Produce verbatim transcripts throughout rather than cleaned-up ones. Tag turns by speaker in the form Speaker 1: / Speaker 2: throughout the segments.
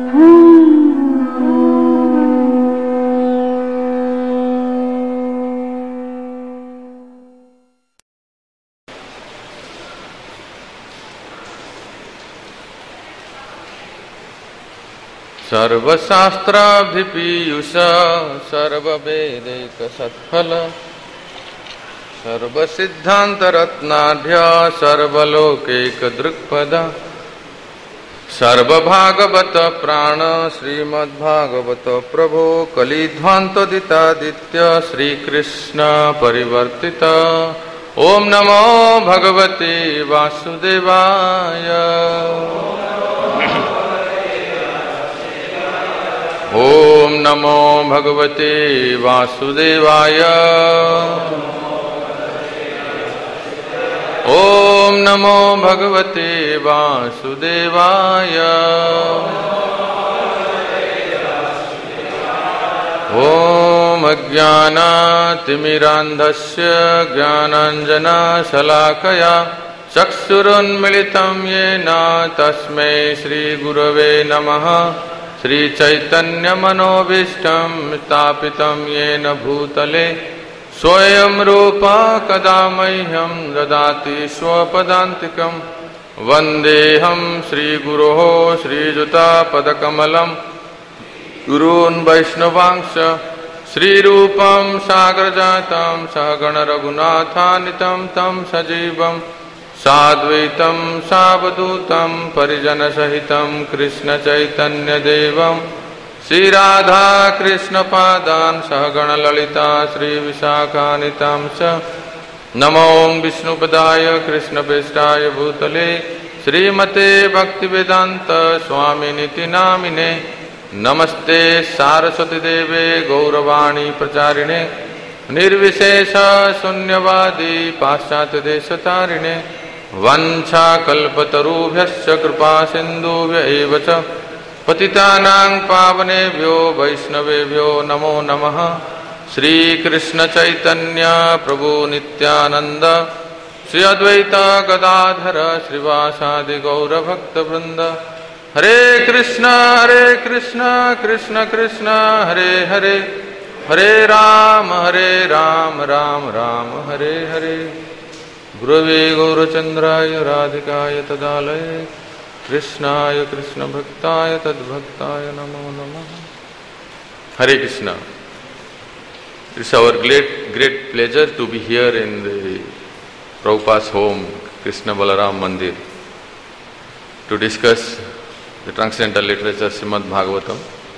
Speaker 1: सर्वशास्त्राभिपीयूष सर्ववेदैकसत्फल सर्वसिद्धान्तरत्नाढ्य सर्वलोकैकदृक्पद सर्वभागवत प्राण श्रीमद्भागवत प्रभो कलिध्वान्तदितादित्य श्रीकृष्ण परिवर्तित। ओम नमो भगवते वासुदेवाय। ओम नमो भगवते वासुदेवाय। ओम नमो भगवते वासुदेवाय। ओम अज्ञानातिमिरान्धस्य ज्ञानाञ्जनशलाकया चक्षुरुन्मिलितं येन तस्मै श्रीगुरवे नमः। श्रीचैतन्यमनोभीष्टं स्थापितं येन भूतले स्वयं रूपा कदा मह्यं ददाति स्वपदान्तिकं। वन्देऽहं श्रीगुरोः श्रीयुतापदकमलं गुरून् वैष्णवांश्च श्रीरूपं सागरजातं सहगण रघुनाथान्वितं तं सजीवं साद्वैतं सावधूतं परिजनसहितं कृष्णचैतन्यदेवं श्रीराधा कृष्णपादान् सहगण ललिता श्रीविशाखान्वितां च। नमो विष्णुपदाय कृष्णप्रेष्ठाय भूतले श्रीमते भक्तिवेदान्त स्वामिनिति नामिने। नमस्ते सारस्वती देवे गौरवाणी प्रचारिणे निर्विशेष शून्यवादी पाश्चात्य देशतारिणे। वंशाकल्पतरुभ्यश्च कृपा सिन्धुभ्य एव च पतितानां पावनेभ्यो वैष्णवेभ्यो नमो नमः। श्रीकृष्ण चैतन्य प्रभु नित्यानंद श्री अद्वैत गदाधर श्रीवासादि गौरभक्तवृंद। हरे कृष्ण हरे कृष्ण कृष्ण कृष्ण हरे हरे हरे राम हरे राम राम राम हरे हरे। गुरवे गौरचंद्राय राधिकाय तदालये कृष्णाय कृष्ण भक्ताय तद्भक्ताय नमो नमः। हरे Krishna. It's our great great pleasure to be here in the Prabhupada's home, Krishna Balaram Mandir, to discuss the transcendental literature Srimad Bhagavatam.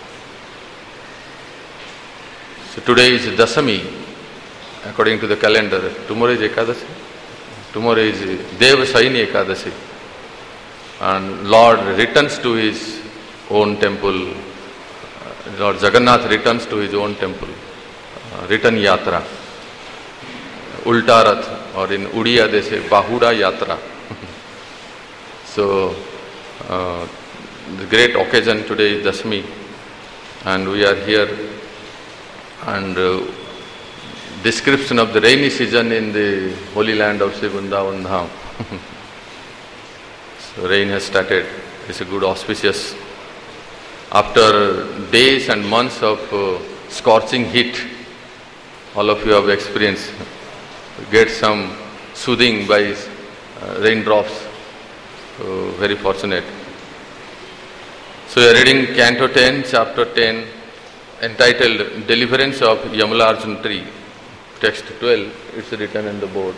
Speaker 1: So today is Dasami, according to the calendar. Tomorrow is Ekadasi. Tomorrow is Devasayini Ekadasi. And Lord returns to his own temple. Lord Jagannath returns to his own temple. Uh, return Yatra. Ulta Rath, or in Udiya they say Bahuda Yatra. So uh, the great occasion today is Dasmi, and we are here. And uh, description of the rainy season in the holy land of Sri Vrindavan Dham. So rain has started. It's a good auspicious. After days and months of uh, scorching heat, all of you have experienced, get some soothing by uh, raindrops. So very fortunate. So we are reading Canto ten, Chapter ten, entitled Deliverance of Yamalarjun Tree. Text twelve, it's written on the board.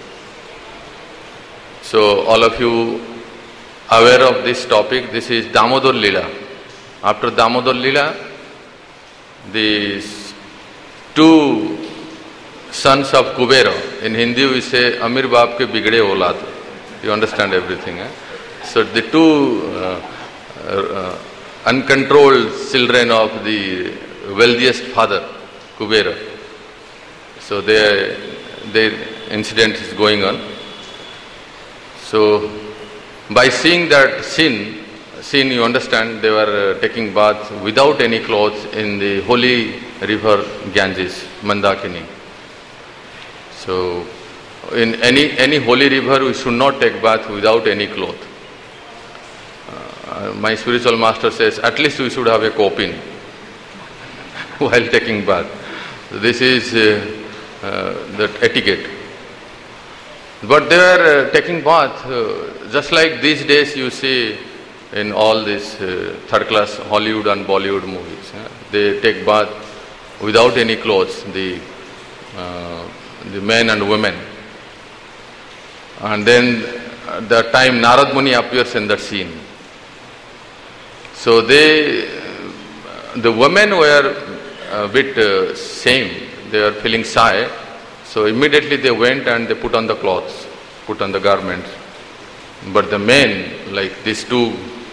Speaker 1: So all of you aware of this topic, this is Damodar Lila. After Damodar Lila, these two sons of Kubera, in Hindi we say Amir Baap ke bigde aulad. You understand everything. Eh? So the two uh, uh, uncontrolled children of the wealthiest father, Kubera. So their, their incident is going on. So by seeing that scene, scene you understand, they were uh, taking baths without any clothes in the holy river Ganges, Mandakini. So in any, any holy river we should not take bath without any cloth. uh, my spiritual master says, at least we should have a coping while taking bath. This is uh, uh, the etiquette. But they were uh, taking bath uh, just like these days you see in all these uh, third class Hollywood and Bollywood movies. Uh, they take bath without any clothes, the uh, the men and women. And then at the time Narad Muni appears in that scene. So they, the women were a bit uh, shame, they were feeling shy. So immediately they went and they put on the clothes, put on the garments. But the men, like these two,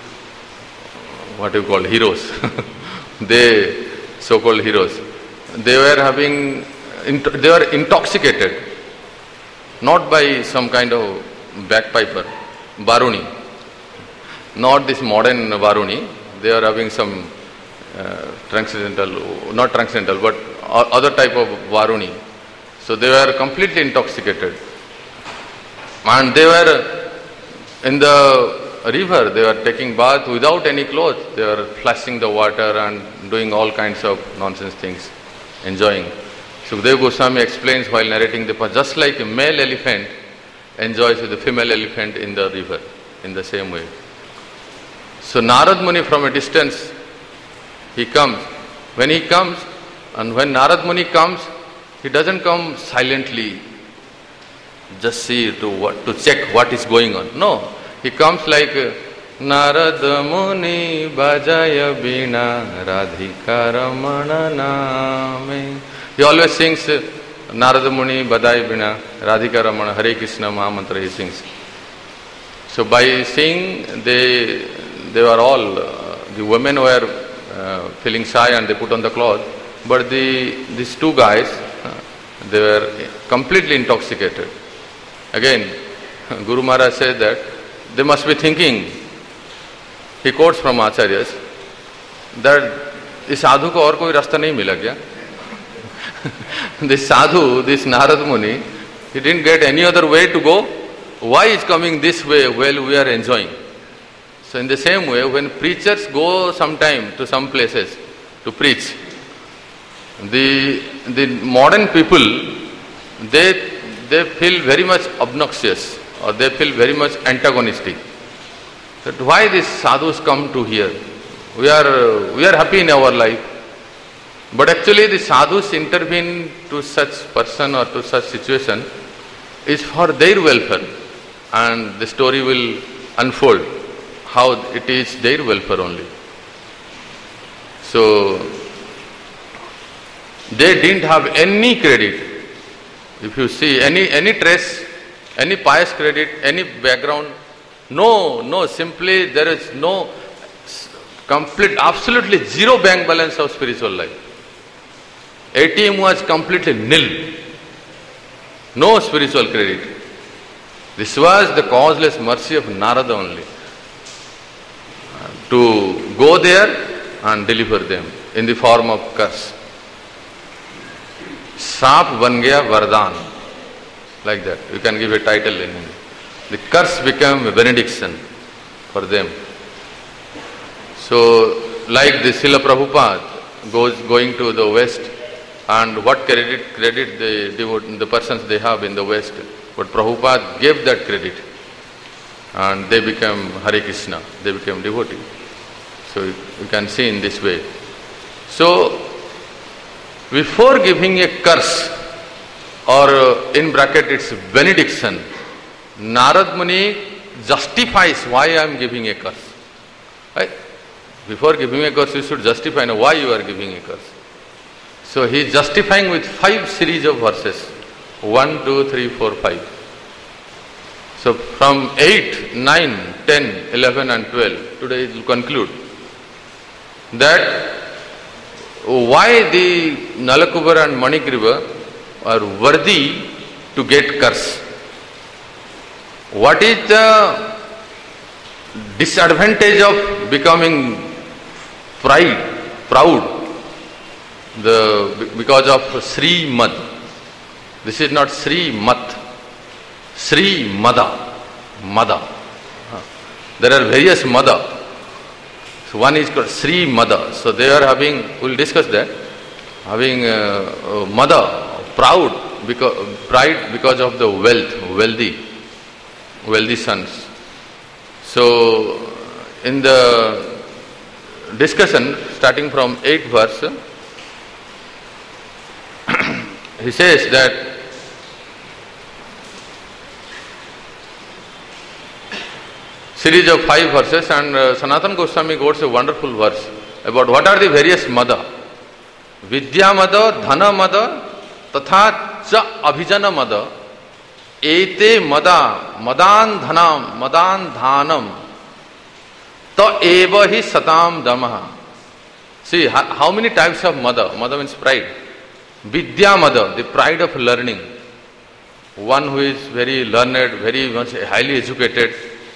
Speaker 1: what you call heroes, they so-called heroes, they were having, they were intoxicated, not by some kind of bagpiper, Varuni, not this modern Varuni. They are having some uh, transcendental, not transcendental, but other type of Varuni. So they were completely intoxicated. And they were in the river, they were taking bath without any clothes. They were flashing the water and doing all kinds of nonsense things, enjoying. Sukadeva Goswami explains while narrating the past, just like a male elephant enjoys with the female elephant in the river, in the same way. So Narad Muni from a distance, he comes. When he comes, and when Narad Muni comes, he doesn't come silently, just see to what to check what is going on. No, he comes like Narad Muni Bajaya Bina Radhika Ramana Name. He always sings Narad Muni Badai Bina Radhika Ramana Hare Krishna Mahamantra he sings. So by singing, they they were all, uh, the women were uh, feeling shy and they put on the cloth, but the these two guys, uh, they were completely intoxicated. Again, Guru Maharaj said that they must be thinking, he quotes from Acharyas, that इस साधु को और कोई रास्ता नहीं मिला क्या? This sadhu, this Narad Muni, he didn't get any other way to go. Why is coming this way while we are enjoying? So in the same way, when preachers go sometime to some places to preach, the the modern people, they they feel very much obnoxious or they feel very much antagonistic. That why these sadhus come to here? We are we are happy in our life. But actually the sadhus intervene to such person or to such situation is for their welfare, and the story will unfold how it is their welfare only. So they didn't have any credit. If you see any any trace, any pious credit, any background, no, no, simply there is no complete, absolutely zero bank balance of spiritual life. A T M was completely nil. No spiritual credit. This was the causeless mercy of Narada only. To go there and deliver them in the form of curse. Saap ban gaya Vardhan. Like that. You can give a title in it. The curse became a benediction for them. So, like the Srila Prabhupada goes going to the West, and what credit credit the, the persons they have in the West, but Prabhupada gave that credit, and they became Hare Krishna, they became devotee. So you can see in this way. So before giving a curse, or in bracket it's benediction, Narad Muni justifies why I am giving a curse. Right? Before giving a curse, you should justify now why you are giving a curse. So he is justifying with five series of verses. One, two, three, four, five. So from eight, nine, ten, eleven and twelve, today it will conclude that why the Nalakubara and Manikriva are worthy to get curse. What is the disadvantage of becoming pride, proud? The because of Sri Mad. This is not Sri Mat, Sri Mada, Mada. there are various mother. So one is called Sri Mother. So they are having, we'll discuss that, having uh, uh, mother, proud, because, pride because of the wealth, wealthy, wealthy sons. So in the discussion, starting from eighth verse, he says that series of five verses, and uh, Sanatana Goswami quotes a wonderful verse about what are the various mother. Vidya mother, dhana mother, tatha cha abhijana mother, ete mada, madan dhanam, madan dhanam, ta eva hi satam damaha. See, how many types of mother? Mother means pride. Vidya mother, the pride of learning. One who is very learned, very much highly educated,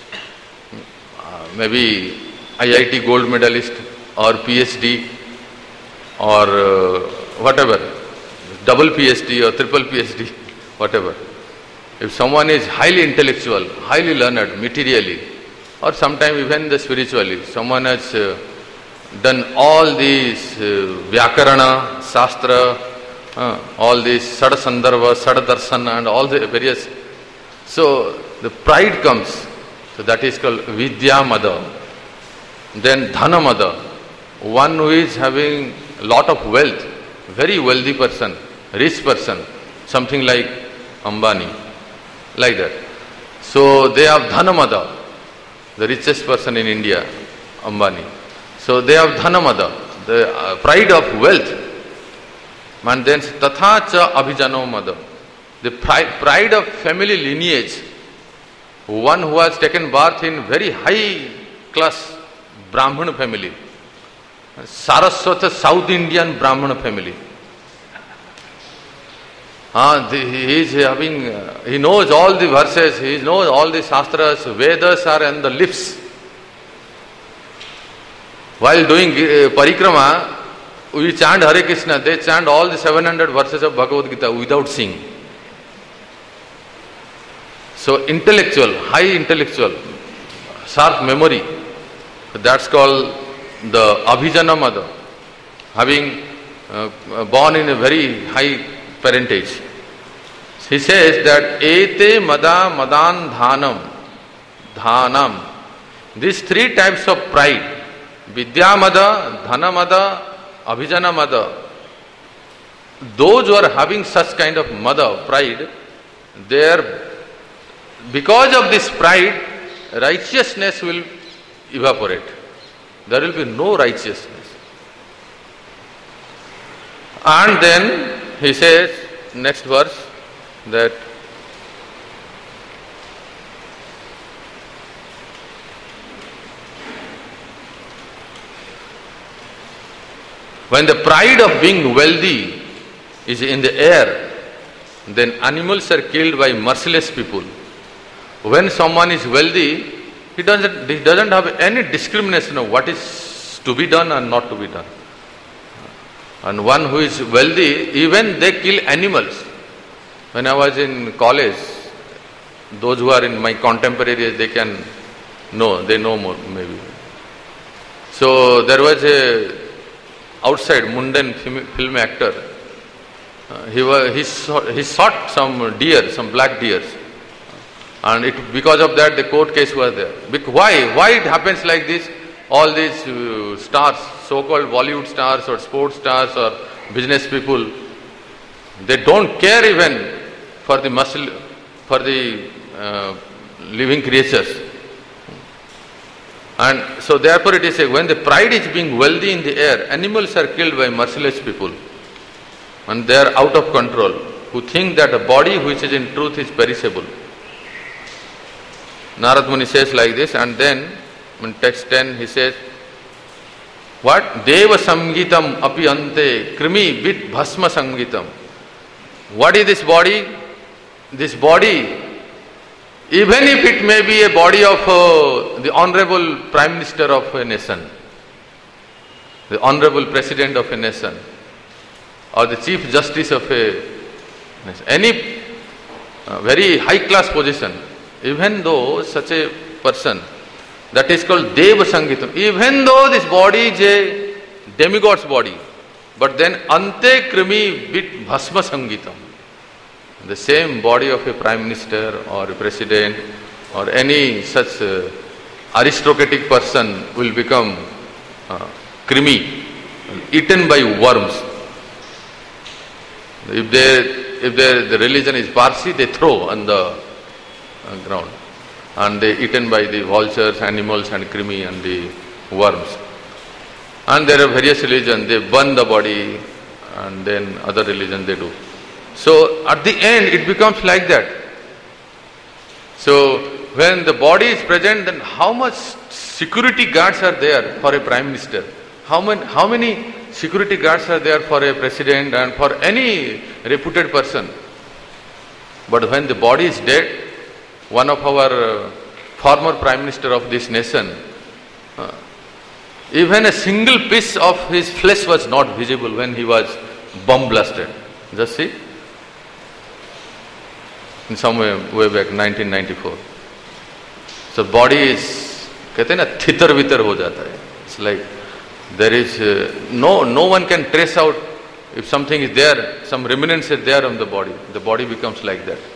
Speaker 1: maybe I I T gold medalist or PhD or uh, whatever, double PhD or triple PhD, whatever. If someone is highly intellectual, highly learned materially, or sometimes even the spiritually, someone has uh, done all these uh, Vyakarana, Shastra, uh, all these Sada Sandarbha, Sada Darsana and all the various. So the pride comes. So that is called Vidya mother. Then Dhana mother, one who is having a lot of wealth, very wealthy person, rich person, something like Ambani, like that. So they have Dhana mother, the richest person in India, Ambani. So they have Dhana mother, the uh, pride of wealth. And then Tatha cha Abhijano mother, the pride, pride of family lineage. One who has taken birth in very high class Brahmana family, Saraswata South Indian Brahmana family. Ah, the, he is having, uh, he knows all the verses, he knows all the Shastras, Vedas are on the lips. While doing uh, parikrama, we chant Hare Krishna, they chant all the seven hundred verses of Bhagavad Gita without singing. So intellectual, high intellectual, sharp memory, that's called the Abhijana mother, having uh, born in a very high parentage. He says that ete mada madan dhanam, dhanam, these three types of pride, Vidya mada, Dhana mada, Abhijana mada, those who are having such kind of mother, pride, they are, because of this pride, righteousness will evaporate. There will be no righteousness. And then he says, next verse, that when the pride of being wealthy is in the air, then animals are killed by merciless people. When someone is wealthy, he doesn't, he doesn't have any discrimination of what is to be done and not to be done. And one who is wealthy, even they kill animals. When I was in college, those who are in my contemporaries, they can know, they know more maybe. So there was a outside Mundan film, film actor. Uh, he was he, saw, he shot some deer, some black deers. And it, because of that, the court case was there. Because why? Why it happens like this? All these uh, stars, so-called Bollywood stars or sports stars or business people, they don't care even for the muscle, for the uh, living creatures. And so therefore it is a, when the pride is being wealthy in the air, animals are killed by merciless people. And they are out of control, who think that a body which is in truth is perishable. Narad Muni says like this, and then in text ten he says, what? Deva Samgitam api ante krimi bit bhasma samgitam. What is this body? This body, even if it may be a body of uh, the Honorable Prime Minister of a nation, the Honorable President of a nation, or the Chief Justice of a nation, any uh, very high class position, even though such a person That is called Deva Sangitam. Even though this body is a demigod's body, but then Ante Krimi Vit Bhasma Sangitam. The same body of a prime minister or a president or any such uh, aristocratic person will become uh, krimi, eaten by worms. If they, if they, the religion is Parsi, they throw on the uh, ground, and they eaten by the vultures, animals, and krimi and the worms. And there are various religions, they burn the body, and then other religions they do. So at the end it becomes like that. So when the body is present, then how much security guards are there for a prime minister? How many, how many security guards are there for a president and for any reputed person? But when the body is dead, one of our uh, former prime minister of this nation, uh, even a single piece of his flesh was not visible when he was bomb blasted. Just see. In some way, way back nineteen ninety-four. So body is, कहते हैं ना, थितर वितर हो जाता है. It's like there is uh, no no one can trace out if something is there, some remnants is there on the body. The body becomes like that.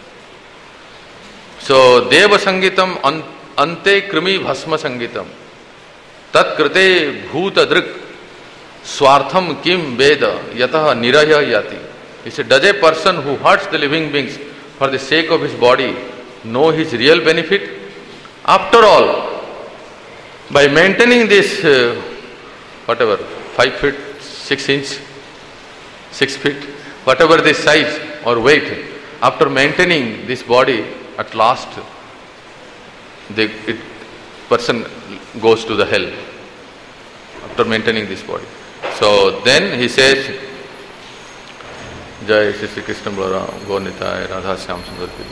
Speaker 1: So Deva Sangitam Ante Krimi Bhasma Sangitam Tat Krite Bhuta Drik Swartham Kim Veda Yataha Niraya Yati. He said, does a person who hurts the living beings for the sake of his body know his real benefit? After all, by maintaining this uh, whatever, five feet, six inch, six feet, whatever this size or weight, after maintaining this body, at last the it, person goes to the hell after maintaining this body. So then he says, Jai Shri Krishna Balaram Gaur-Nitai Radha Shyam Sundar Ki.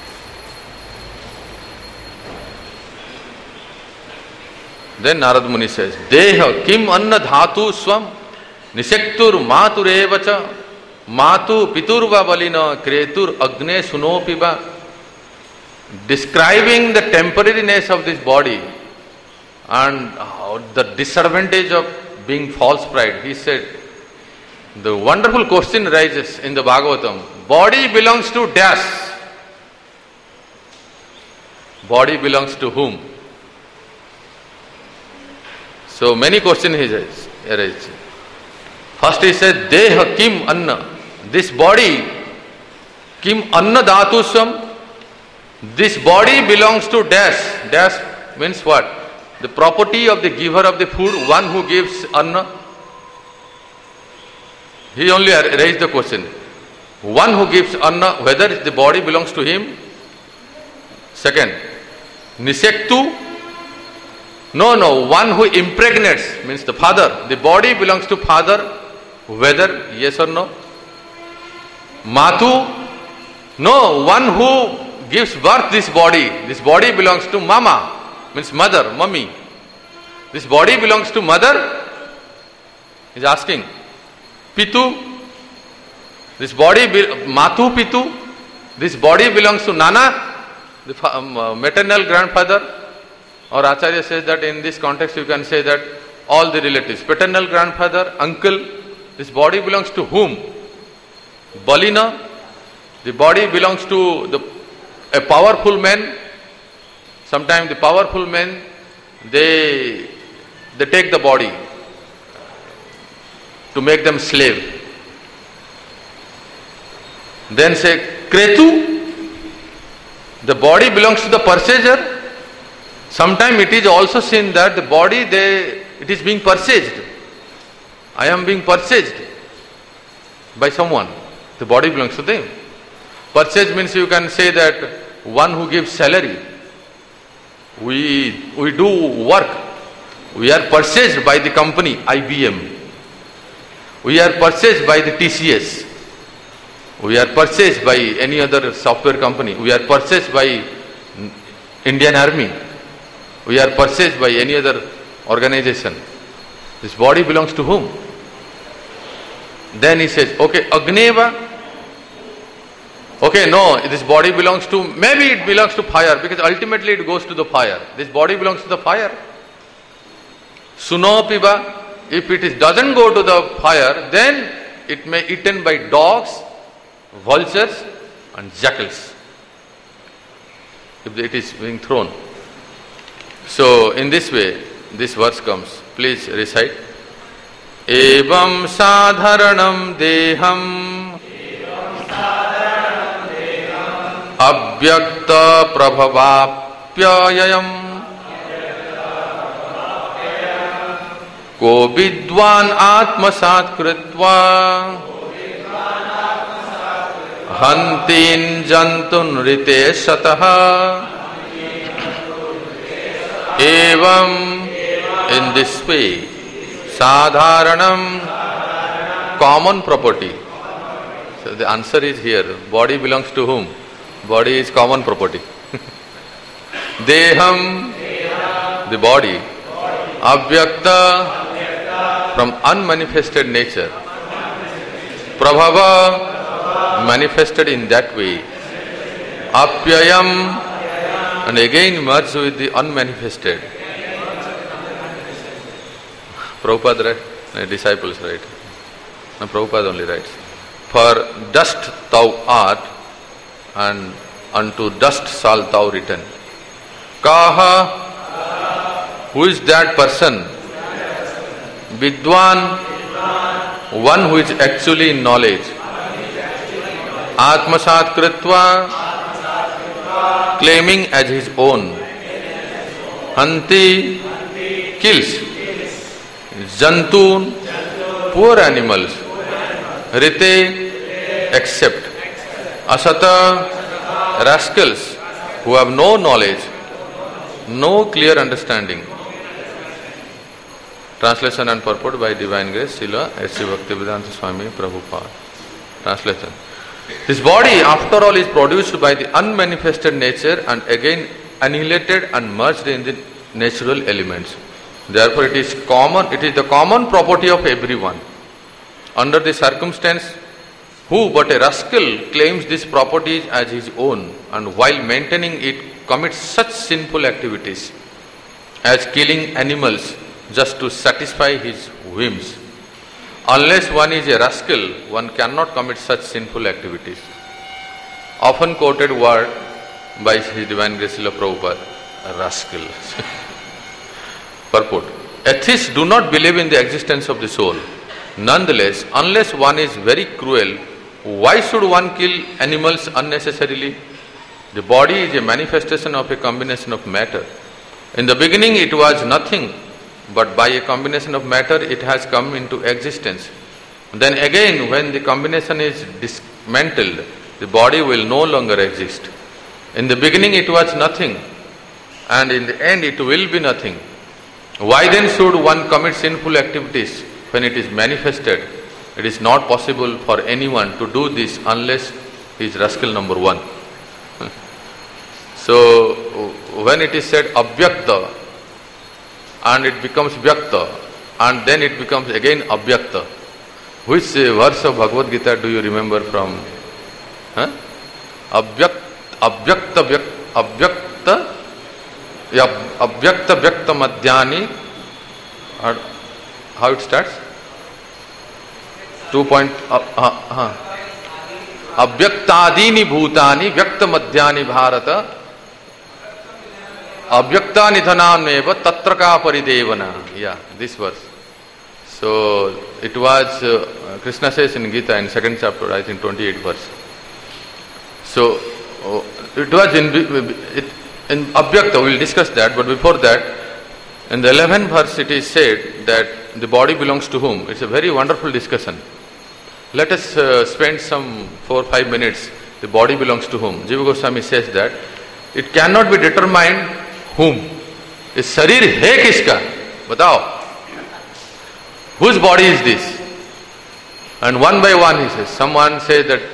Speaker 1: Then Narad Muni says, Deha kim anna dhatu swam nisektur maturevacha matu piturva valina kretur agne sunopiva. Describing the temporariness of this body and uh, the disadvantage of being false pride, he said, the wonderful question arises in the Bhagavatam, body belongs to dash. Body belongs to whom? So many questions arise. First he said, Deha kim anna. This body, kim anna dhatusam. This body belongs to dash. Dash means what? The property of the giver of the food, one who gives anna. He only raised the question. One who gives anna, whether the body belongs to him. Second, nisektu. No, no, one who impregnates, means the father. The body belongs to father, whether yes or no. Matu. No, one who gives birth this body. This body belongs to mama, means mother, mummy. This body belongs to mother. He is asking. Pitu. This body, Matu Pitu. This body belongs to Nana, the um, maternal grandfather. Or Acharya says that in this context you can say that all the relatives, paternal grandfather, uncle, this body belongs to whom? Balina. The body belongs to the a powerful man. Sometimes the powerful men, they they take the body to make them slave. Then say Kretu. The body belongs to the purchaser. Sometimes it is also seen that the body, they, it is being purchased. I am being purchased by someone. The body belongs to them. Purchase means you can say that one who gives salary. We, we do work. We are purchased by the company I B M. We are purchased by the T C S. We are purchased by any other software company. We are purchased by Indian Army. We are purchased by any other organization. This body belongs to whom? Then he says, okay, Agneva. Okay, no, this body belongs to, maybe it belongs to fire, because ultimately it goes to the fire. This body belongs to the fire. Suno piba, if it is, doesn't go to the fire, then it may be eaten by dogs, vultures and jackals, if it is being thrown. So, in this way, this verse comes. Please recite. Evam sadharanam deham abhyakta prabhavapyayam ko vidwan atmasat kritva hantin jantun rite sataha. Evam, in this way, sadharanam, common property. So the answer is here. Body belongs to whom? Body is common property. Deham, the body. Abhyakta, from unmanifested nature. Prabhava, manifested in that way. Apyayam, and again merged with the unmanifested. Prabhupada writes, no, disciples write. No, Prabhupada only writes. For dust thou art, and unto dust shalt thou return. Kaha, who is that person? Vidwan, one who is actually in knowledge. Atmasat kritva, claiming as his own. Hanti, kills. Jantun, poor animals. Rite, accept. Asata, rascals who have no knowledge, no clear understanding. Translation and purport by Divine Grace, Srila S C Bhaktivedanta Swami Prabhupada. Translation. This body, after all, is produced by the unmanifested nature and again annihilated and merged in the natural elements. Therefore, it is common. It is the common property of everyone. Under the circumstance, who but a rascal claims this property as his own, and while maintaining it commits such sinful activities as killing animals just to satisfy his whims. Unless one is a rascal, one cannot commit such sinful activities. Often quoted word by His Divine Grace Srila Prabhupada, rascal. Purport. Atheists do not believe in the existence of the soul. Nonetheless, unless one is very cruel, why should one kill animals unnecessarily? The body is a manifestation of a combination of matter. In the beginning it was nothing, but by a combination of matter it has come into existence. Then again, when the combination is dismantled, the body will no longer exist. In the beginning it was nothing, and in the end it will be nothing. Why then should one commit sinful activities when it is manifested? It is not possible for anyone to do this unless he is rascal number one. So, when it is said abhyakta, and it becomes vyakta, and then it becomes again abhyakta. Which verse of Bhagavad Gita do you remember from? Huh? Abhyakta, abhyakta, abhyakta, abhyakta, vyakta madhyani. How it starts? Two point. Uh, uh, uh. Abhyaktadini bhutani vyakta madhyani bharata. Abhyakta nidhanameva tatraka paridevana. Yeah, this verse. So it was uh, Krishna says in Gita in second chapter, I think twenty-eighth verse. So uh, it was in, it, in Abhyakta. We will discuss that. But before that, in the eleventh verse, it is said that the body belongs to whom? It's a very wonderful discussion. Let us uh, spend some four five minutes. The body belongs to whom? Jiva Goswami says that it cannot be determined. Whom? Is sharir hai kiska? Batao. Whose body is this? And one by one he says, someone says that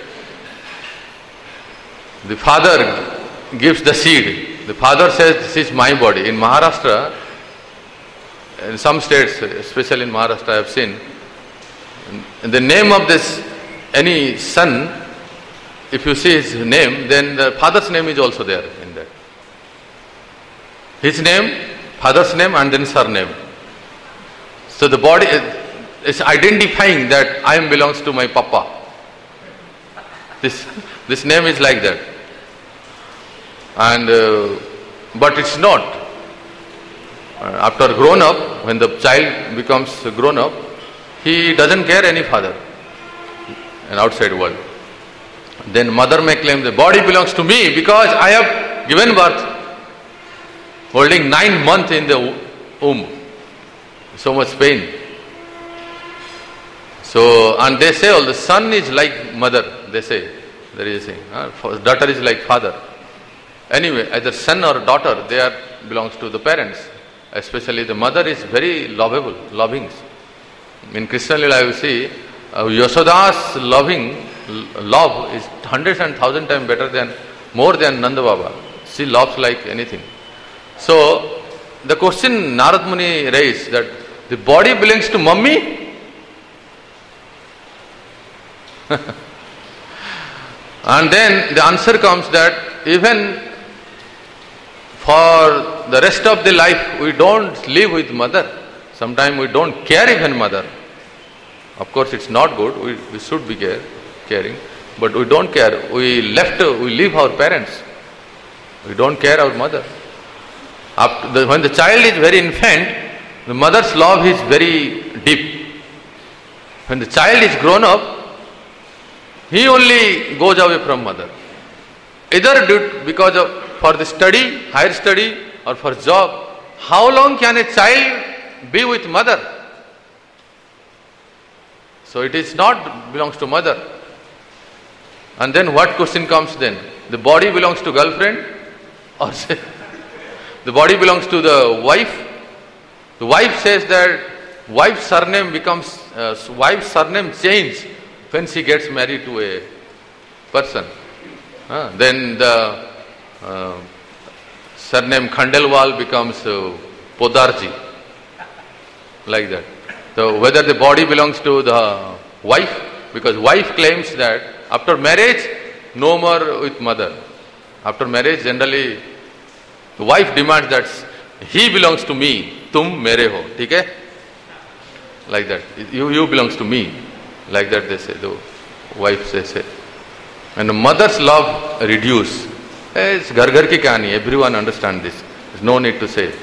Speaker 1: the father gives the seed. The father says, this is my body. In Maharashtra, in some states, especially in Maharashtra, I have seen, in the name of this, any son, if you see his name, then the father's name is also there in that. His name, father's name, and then surname. So the body is identifying that I am belongs to my papa. This this name is like that. And uh, but it's not. Uh, after grown up, when the child becomes grown up, he doesn't care any father in outside world. Then mother may claim the body belongs to me because I have given birth, holding nine months in the womb. So much pain. So, and they say, all the son is like mother, they say. There is a saying, uh, daughter is like father. Anyway, either son or daughter, they are belongs to the parents. Especially the mother is very lovable, loving. In Krishna Lila, you see, uh, Yashoda's loving love is hundreds and thousand times better than, more than Nanda Baba. She loves like anything. So, the question Narad Muni raised that the body belongs to mummy. And then the answer comes that even for the rest of the life we don't live with mother. Sometimes we don't care even mother. Of course it's not good, we, we should be care, caring, but we don't care. We left, we leave our parents. We don't care our mother. After the, when the child is very infant, the mother's love is very deep. When the child is grown up, he only goes away from mother. Either due because of for the study, higher study, or for job. How long can a child be with mother? So it is not belongs to mother. And then what question comes then? The body belongs to girlfriend, or say the body belongs to the wife? The wife says that wife's surname becomes uh, wife's surname change when she gets married to a person. Uh, then the uh, surname Khandelwal becomes uh, Podarji. Like that. So whether the body belongs to the wife, because wife claims that after marriage, no more with mother. After marriage, generally, the wife demands that he belongs to me, tum mere ho, theek hai? Like that. You, you belongs to me. Like that they say, the wife says. And the mother's love reduce. It's ghar ghar ki kahani, everyone understands this. There's no need to say.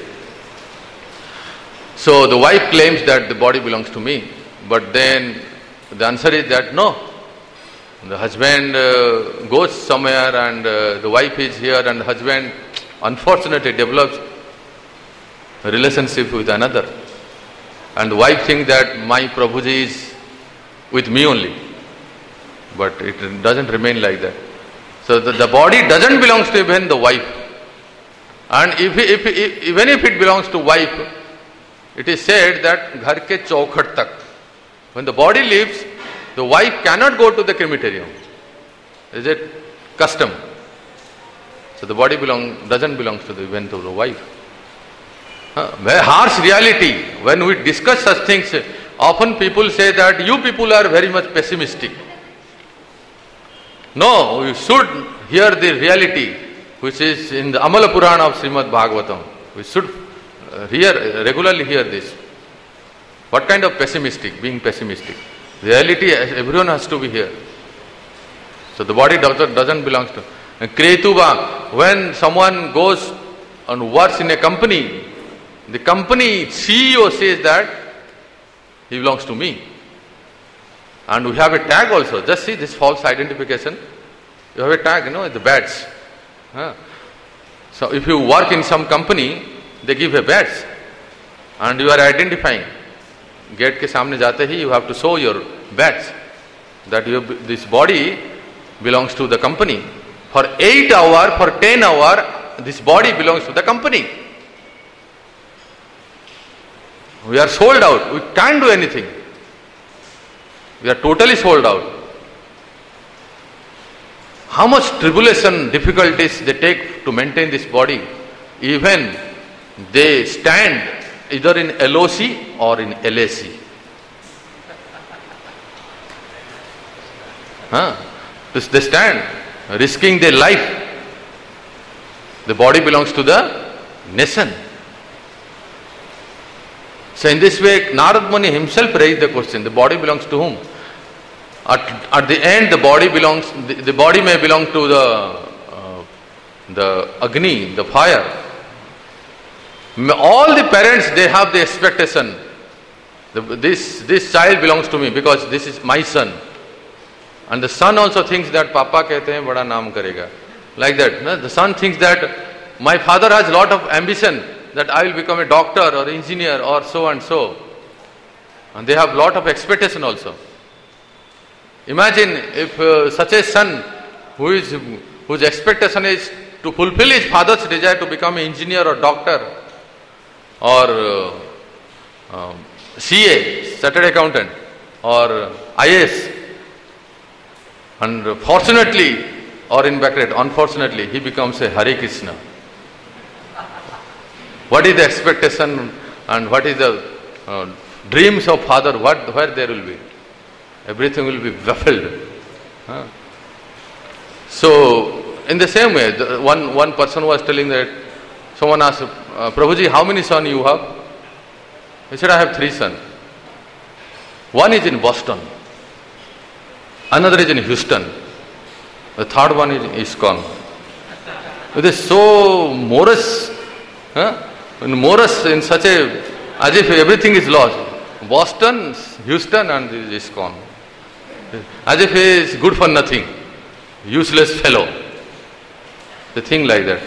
Speaker 1: So the wife claims that the body belongs to me. But then the answer is that no. The husband uh, goes somewhere and uh, the wife is here, and the husband unfortunately develops a relationship with another. And the wife thinks that my Prabhuji is with me only. But it doesn't remain like that. So the, the body doesn't belong to even the wife. And if, if, if even if it belongs to wife, it is said that ghar ke chaukhat tak. When the body leaves, the wife cannot go to the crematorium. Is it custom? So the body belong doesn't belong to the even to the wife. Uh, very harsh reality. When we discuss such things, often people say that you people are very much pessimistic. No, we should hear the reality which is in the Amala Purana of Srimad Bhagavatam. We should uh, hear, regularly hear this. What kind of pessimistic? Being pessimistic. Reality, everyone has to be here. So the body doesn't, doesn't belong to. And Kretuba, when someone goes and works in a company, the company C E O says that he belongs to me. And we have a tag also. Just see this false identification. You have a tag, you know, the badge. Huh? So if you work in some company, they give a badge. And you are identifying. Gate ke samne jate hi, you have to show your badge. That you have, this body belongs to the company. For eight hours, for ten hours, this body belongs to the company. We are sold out. We can't do anything. We are totally sold out. How much tribulation, difficulties they take to maintain this body. Even they stand either in L O C or in L A C. Huh? They stand, risking their life. The body belongs to the nation. So in this way, Narad Muni himself raised the question, the body belongs to whom? At, at the end, the body belongs, the, the body may belong to the, uh, the Agni, the fire. All the parents, they have the expectation, the, this, this child belongs to me because this is my son. And the son also thinks that Papa kehte hain, bada naam karega. Like that. No? The son thinks that my father has a lot of ambition, that I will become a doctor or engineer or so and so. And they have lot of expectation also. Imagine if uh, such a son who is, whose expectation is to fulfill his father's desire to become an engineer or doctor or uh, um, C A, Chartered Accountant, or I A S. And fortunately, or in bracket, unfortunately, he becomes a Hare Krishna. What is the expectation and what is the uh, dreams of father, what, where there will be? Everything will be baffled. Huh? So, in the same way, the one, one person was telling that, someone asked, uh, Prabhuji, how many sons you have? He said, I have three sons. One is in Boston, another is in Houston, the third one is in ISKCON. It is so morose, huh? morose in such a, as if everything is lost. Boston, Houston and ISKCON. As if he is good for nothing, useless fellow. The thing like that.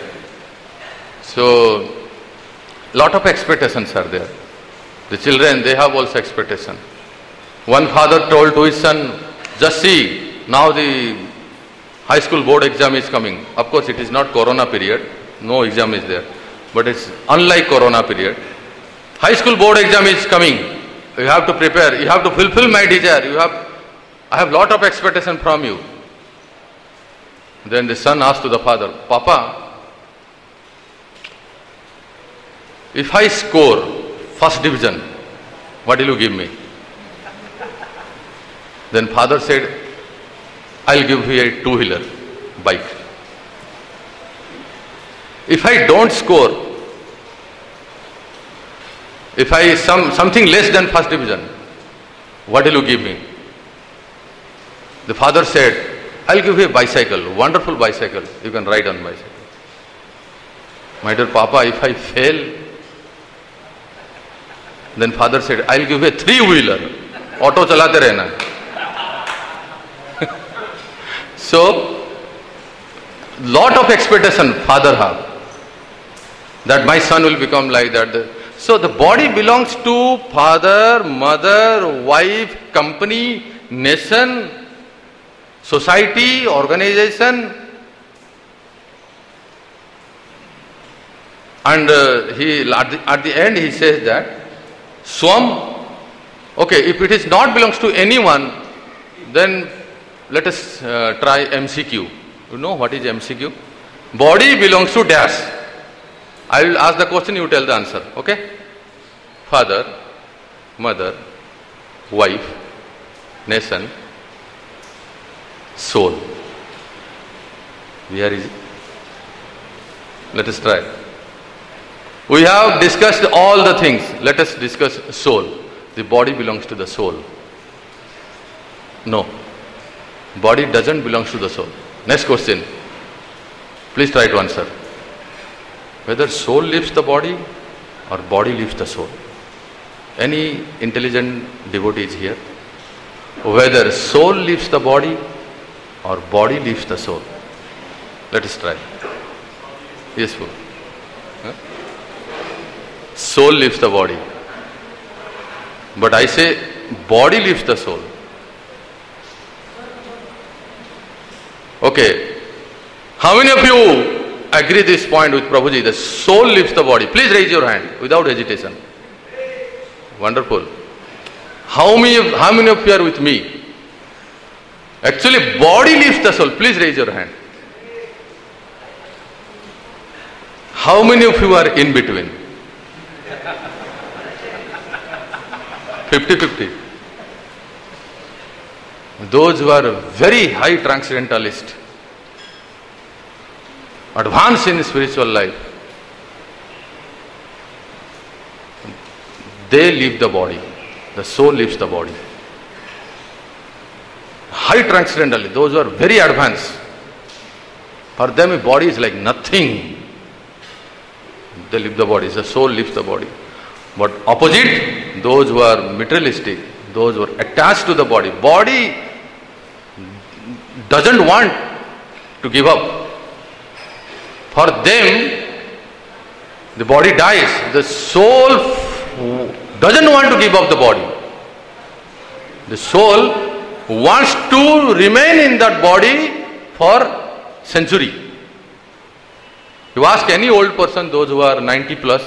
Speaker 1: So, lot of expectations are there. The children, they have also expectation. One father told to his son, just see, now the high school board exam is coming. Of course, it is not Corona period. No exam is there. But it's unlike Corona period. High school board exam is coming. You have to prepare. You have to fulfill my desire. You have, I have lot of expectation from you. Then the son asked to the father, Papa, if I score first division, what will you give me? Then father said, I'll give you a two-wheeler bike. If I don't score, if I some something less than first division, what will you give me? The father said, I'll give you a bicycle, wonderful bicycle. You can ride on bicycle. My dear Papa, if I fail, then father said, I'll give you a three-wheeler. Auto chalate rehna. So, lot of expectation father have, that my son will become like that. So the body belongs to father, mother, wife, company, nation, society, organization. And uh, he at the, at the end he says that Swam, okay, if it is not belongs to anyone, then let us uh, try M C Q. You know what is M C Q? Body belongs to dash. I will ask the question, you tell the answer. Okay? Father, mother, wife, nation, soul. Where is it? Let us try. We have discussed all the things. Let us discuss soul. The body belongs to the soul. No. Body doesn't belong to the soul. Next question. Please try to answer. Whether soul leaves the body or body leaves the soul. Any intelligent devotee is here? Whether soul leaves the body or body leaves the soul. Let us try. Yes, fool. Huh? Soul leaves the body. But I say body leaves the soul. Okay. How many of you agree this point with Prabhuji? The soul leaves the body. Please raise your hand without hesitation. Wonderful. How many, how many of you are with me? Actually, body leaves the soul. Please raise your hand. How many of you are in between? fifty fifty. those who are very high transcendentalists, advanced in spiritual life, they leave the body. The soul leaves the body. High transcendentalists, those who are very advanced, for them a body is like nothing. They leave the body. The soul leaves the body. But opposite, those who are materialistic, those who are attached to the body, body doesn't want to give up. For them, the body dies. The soul doesn't want to give up the body. The soul wants to remain in that body for century. You ask any old person, those who are ninety plus,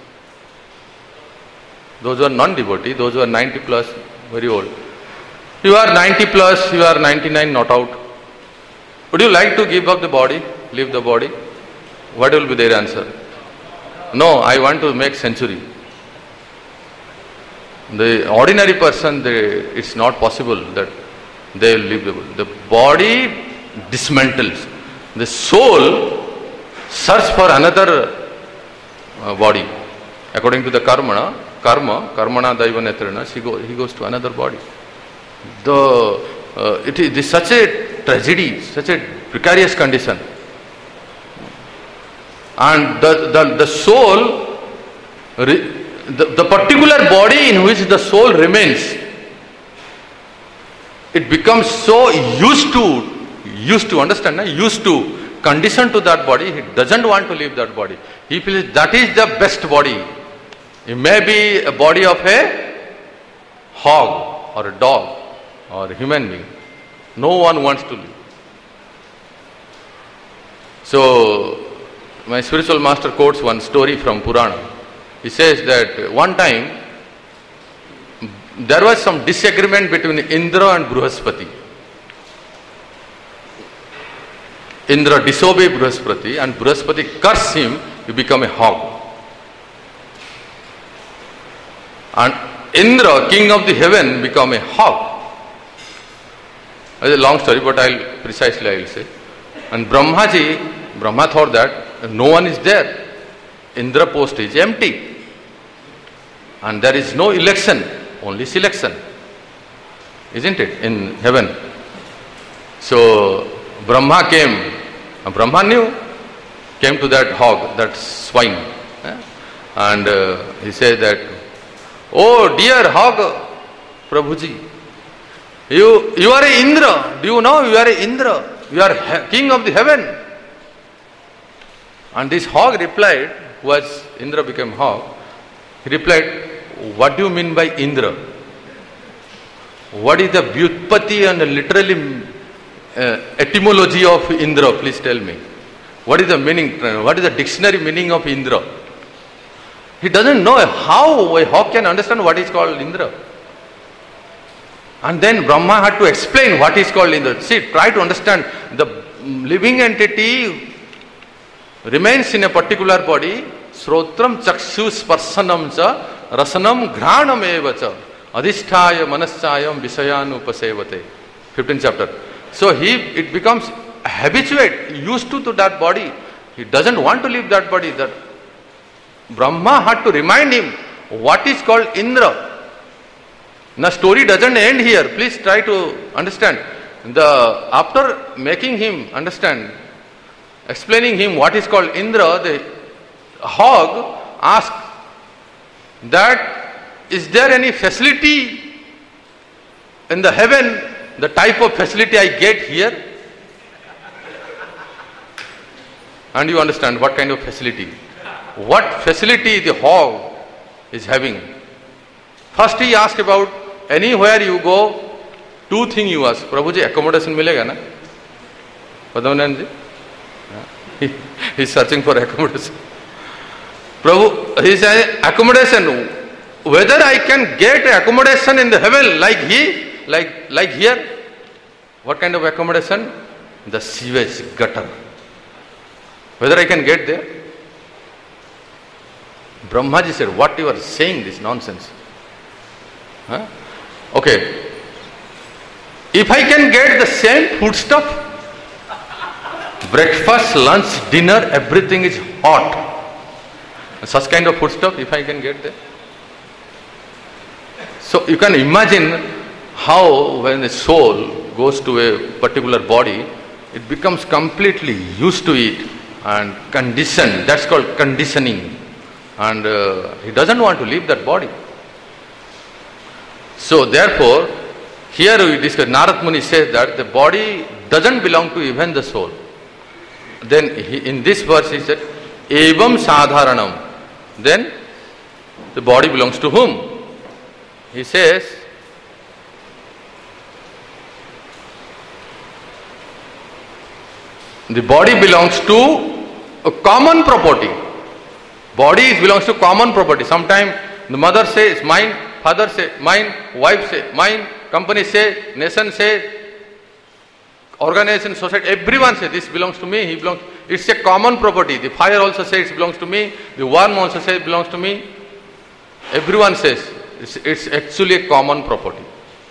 Speaker 1: those who are non-devotee, those who are ninety plus, very old. You are ninety plus, you are ninety-nine, not out. Would you like to give up the body, leave the body? What will be their answer? No, I want to make century. The ordinary person, they, it's not possible that they will leave the body. The body dismantles. The soul search for another uh, body. According to the karma, karma, karmana daiva netrana, he goes, he goes to another body. The uh, it is such a tragedy, such a precarious condition. And the, the, the soul, the, the particular body in which the soul remains, it becomes so used to, used to, understand, na? used to, conditioned to that body, he doesn't want to leave that body. He feels that is the best body. It may be a body of a hog or a dog or a human being. No one wants to leave. So, my spiritual master quotes one story from Purana. He says that one time there was some disagreement between Indra and Bruhaspati. Indra disobeyed Bruhaspati and Bruhaspati cursed him to become a hog. And Indra, king of the heaven, became a hog. It's a long story, but I'll precisely I will say. And Brahmaji, Brahma thought that no one is there. Indra post is empty. And there is no election, only selection. Isn't it? In heaven. So Brahma came, Brahma knew, came to that hog, that swine. Eh? And uh, he said that, oh dear hog, Prabhuji, you, you are a Indra. Do you know you are a Indra? You are he- king of the heaven. And this hog replied, was Indra became hog, he replied, what do you mean by Indra? What is the vyutpati and literally uh, etymology of Indra? Please tell me. What is the meaning? What is the dictionary meaning of Indra? He doesn't know how a hog can understand what is called Indra. And then Brahma had to explain what is called Indra. See, try to understand. The living entity remains in a particular body. Srotram chakshu sparsanam cha rasanam ghranam eva cha adhisthaya manaschayam visayanupasevate. fifteenth chapter. So he, it becomes habituate, used to, to that body. He doesn't want to leave that body. That Brahma had to remind him what is called Indra. The story doesn't end here. Please try to understand. The after making him understand, explaining him what is called Indra, the hog asked that is there any facility in the heaven, the type of facility I get here? And you understand what kind of facility. What facility the hog is having. First he asked about anywhere you go, two things you ask. Prabhuji, accommodation milega na? Padmanabh ji? He is searching for accommodation. Prabhu, he says accommodation. Whether I can get accommodation in the heaven like he, like like here. What kind of accommodation? The sewage gutter. Whether I can get there? Brahmaji said, what you are saying, this nonsense. Huh? Okay. If I can get the same food stuff, breakfast, lunch, dinner, everything is hot. Such kind of food stuff, if I can get there. So you can imagine how when the soul goes to a particular body, it becomes completely used to it and conditioned. That's called conditioning. And uh, he doesn't want to leave that body. So therefore, here we discuss, Narad Muni says that the body doesn't belong to even the soul. Then he, in this verse he said, Evam sadharanam. Then the body belongs to whom? He says, the body belongs to a common property. Body belongs to common property. Sometimes the mother says, mine, father says, mine, wife says, mine, company says, nation says, organization, society, everyone says, this belongs to me, he belongs. It's a common property. The fire also says it belongs to me, the worm also says it belongs to me. Everyone says it's, it's actually a common property.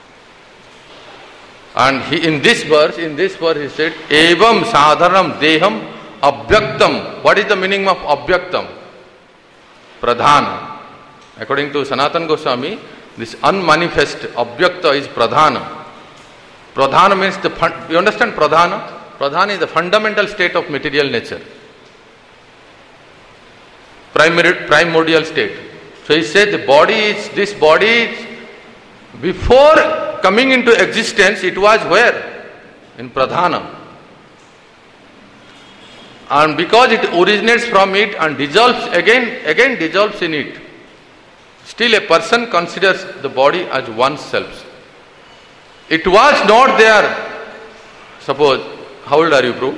Speaker 1: And he, in this verse, in this verse he said, Evam sadharanam deham abhyaktam. What is the meaning of abhyaktam? Pradhana. According to Sanatana Goswami, this unmanifest abhyakta is pradhana. Pradhana means the fun, you understand pradhana? Pradhana is the fundamental state of material nature. Primary, primordial state. So he said the body is, this body is, before coming into existence, it was where? In pradhana. And because it originates from it and dissolves again, again dissolves in it, still a person considers the body as oneself. It was not there. Suppose, how old are you, bro?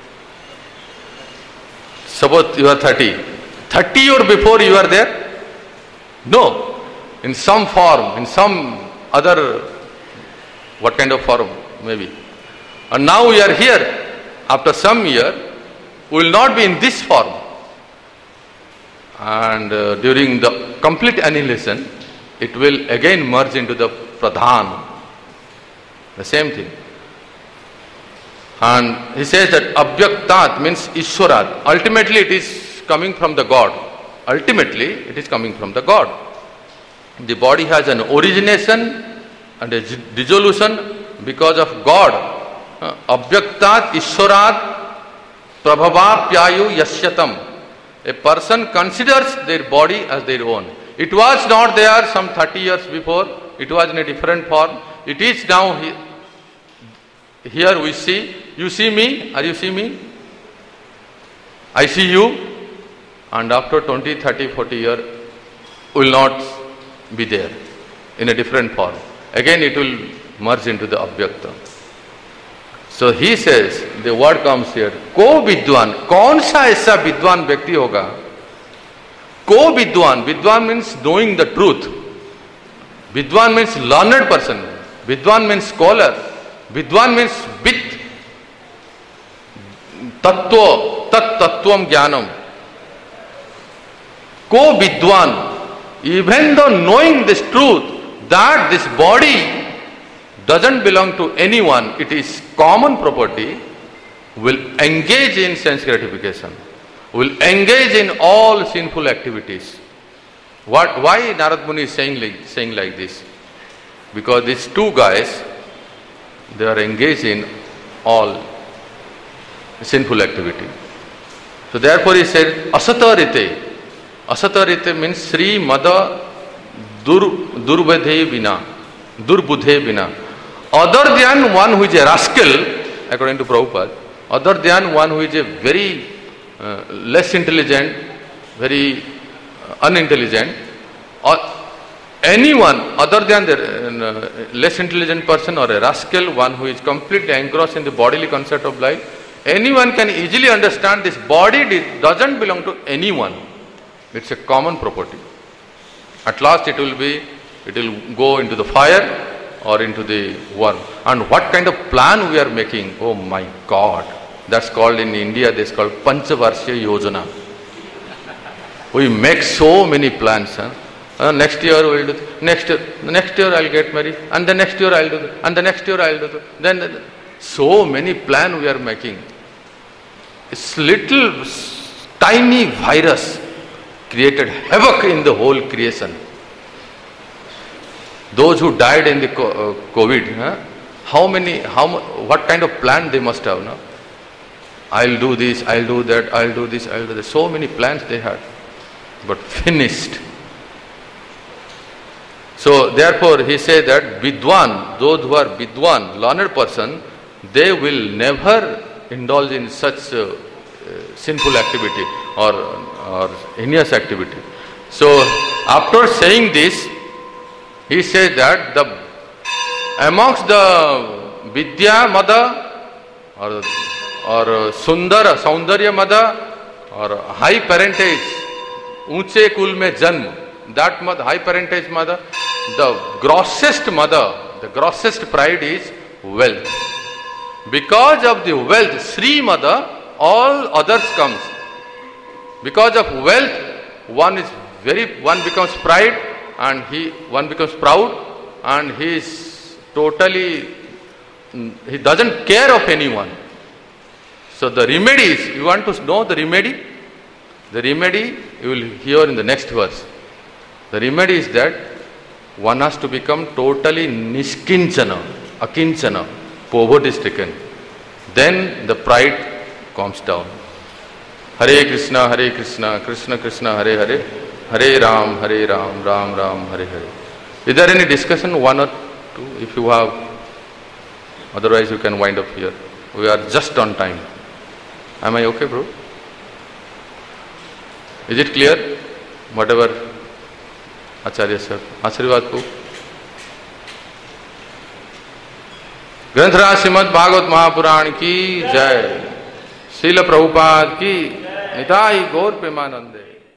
Speaker 1: Suppose you are thirty. thirty or before you are there? No. In some form, in some other, what kind of form? Maybe. And now we are here. After some year, we will not be in this form. And uh, during the complete annihilation, it will again merge into the pradhan. The same thing. And he says that abhyaktat means Ishwarat. Ultimately it is coming from the God. Ultimately it is coming from the God. The body has an origination and a dissolution because of God. Uh, abhyaktat Ishwarat prabhavapyayu yashyatam. A person considers their body as their own. It was not there some thirty years before. It was in a different form. It is now he, here we see. You see me? Are you see me? I see you. And after twenty, thirty, forty years, will not be there in a different form. Again it will merge into the abhyakta. So he says, the word comes here, ko vidwan, kaun sa aisa vidwan vyakti hoga? Ko vidwan, vidwan means knowing the truth. Vidwan means learned person. Vidwan means scholar. Vidwan means bit. Tattva, tat tattvam jnanam. Ko vidwan, even though knowing this truth, that this body doesn't belong to anyone, it is common property, will engage in sense gratification, will engage in all sinful activities. What? Why Narad Muni is saying like, saying like this? Because these two guys, they are engaged in all sinful activity. So therefore he said, Asatarite. Asatarite means Sri Mada dur, Durbudhe Vina. Durbudhe Vina. Other than one who is a rascal, according to Prabhupada, other than one who is a very uh, less intelligent, very uh, unintelligent, or anyone other than the uh, less intelligent person or a rascal, one who is completely engrossed in the bodily concept of life, anyone can easily understand this body doesn't belong to anyone. It's a common property. At last it will be, it will go into the fire or into the worm. And what kind of plan we are making? Oh my God. That's called in India, this is called Panchavarsha Yojana. We make so many plans. Huh? Uh, next year we'll do. Th- next year, next year I'll get married, and the next year I'll do. Th- and the next year I'll do. Th- then uh, so many plans we are making. This little tiny virus created havoc in the whole creation. Those who died in the co- uh, COVID, huh? how many, how what kind of plan they must have, no? I'll do this, I'll do that, I'll do this, I'll do that. So many plans they had, but finished. So therefore he said that Vidwan, those who are Vidwan, learned person, they will never indulge in such uh, uh, sinful activity or, or heinous activity. So after saying this, he said that the amongst the Vidya Mada or, or Sundara, Saundarya Mada or high parentage, Unche Kul mein Janm, that mother, high parentage mother, the grossest mother, the grossest pride is wealth. Because of the wealth, Sri mother, all others comes. Because of wealth, one is very, one becomes pride and he, one becomes proud and he is totally, he doesn't care of anyone. So the remedy is, you want to know the remedy? The remedy you will hear in the next verse. The remedy is that one has to become totally niskinchana, akinchana, poverty stricken. Then the pride comes down. Hare Krishna, Hare Krishna, Krishna Krishna, Hare Hare, Hare Ram, Hare Ram, Ram Ram, Hare Hare. Is there any discussion? One or two? If you have, otherwise you can wind up here. We are just on time. Am I okay, bro? Is it clear? Whatever Acharya sir, आशीर्वाद को ग्रंथराज श्रीमद् भागवत महापुराण की जय, श्रील प्रभुपाद की निताई गौर प्रेमानंदे।